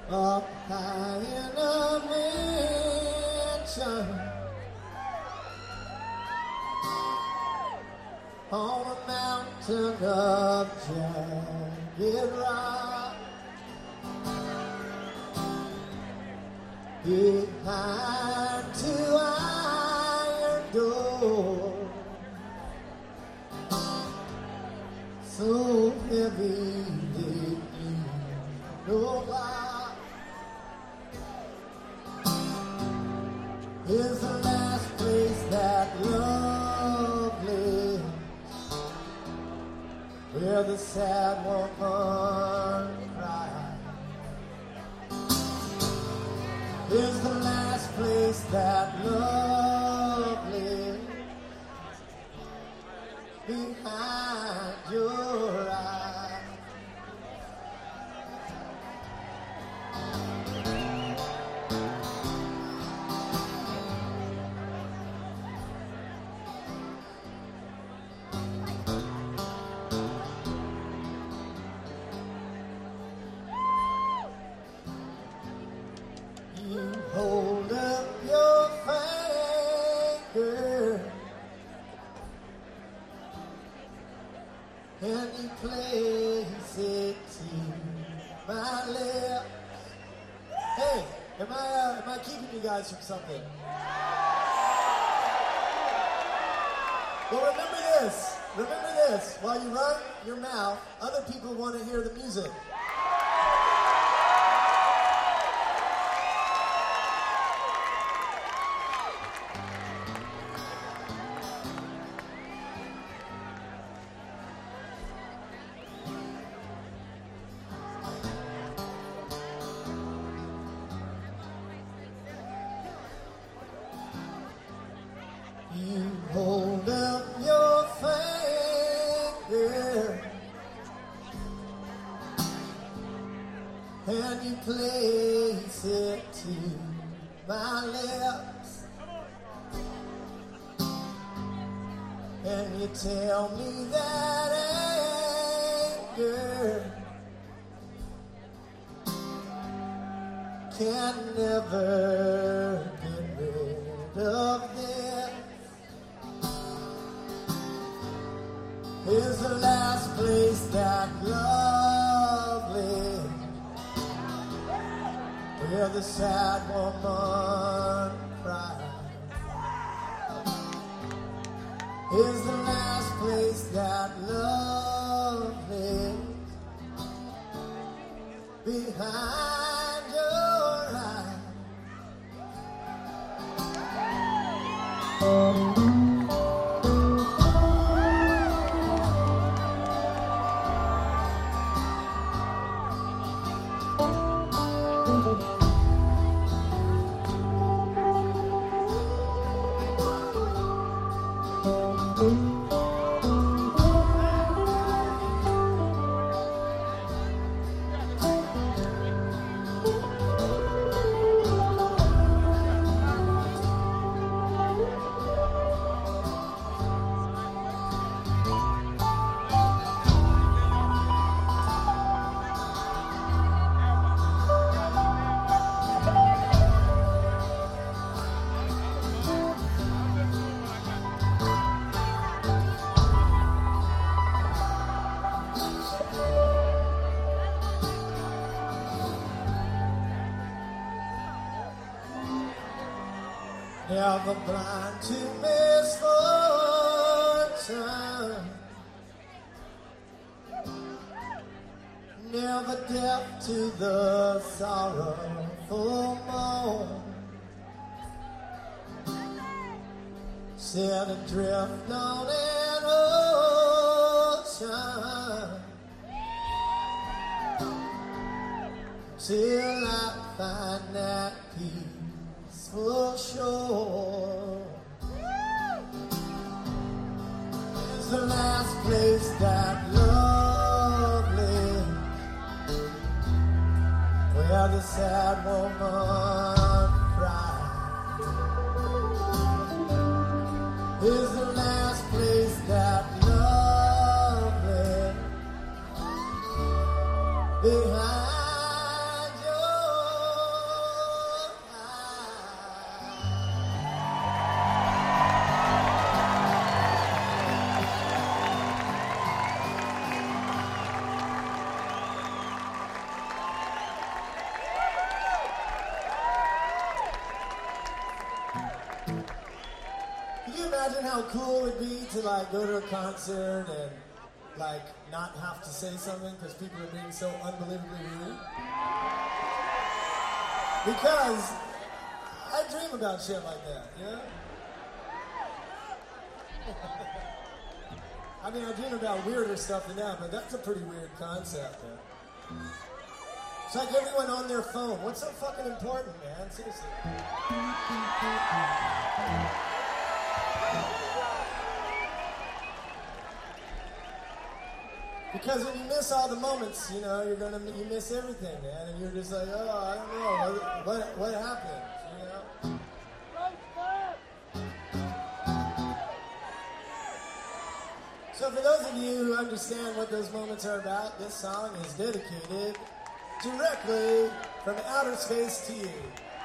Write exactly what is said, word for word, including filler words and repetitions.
up high in a mansion on a mountain of jagged rock. Behind two iron doors, so heavy they need no lock, is the last place that love lives, where the sad woman cries. Is the last place that love lives, behind your eyes. You hold up your finger and you place it to my lips. Hey, am I uh, am I keeping you guys from something? Well, remember this. Remember this. While you run your mouth, other people want to hear the music. You hold up your finger and you place it to my lips, and you tell me that anger can never get rid of this. Is the last place that love lives, where the sad woman cries. Is the last place that love lives, behind your eyes. Never blind to misfortune, never deaf to the sorrowful moan, set adrift on an ocean till I find that peaceful shore. It's the last place that love lives, where the sad woman cries. It's the last place that love lives, behind your imagine how cool it'd be to like go to a concert and like not have to say something because people are being so unbelievably rude? Because I dream about shit like that, you know? I mean, I dream about weirder stuff than that, but that's a pretty weird concept, man. It's like everyone on their phone. What's so fucking important, man? Seriously. Because when you miss all the moments, you know, you're gonna you miss everything, man, and you're just like, oh, I don't know, what what, what happened, you know? So for those of you who understand what those moments are about, this song is dedicated directly from outer space to you.